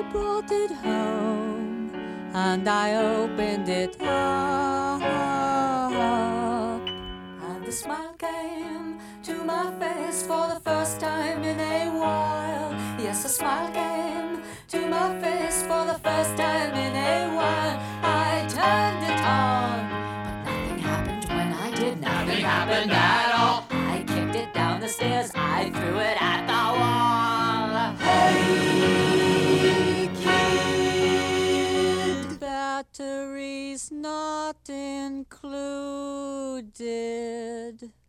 brought it home and I opened it up, and the smile came to my face for the first time in a while. Yes, a smile came to my face for the first time in a while. I turned it on, but nothing happened when I did. Nothing happened at all. I kicked it down the stairs, I threw it at the wall. Hey, kid, batteries not included.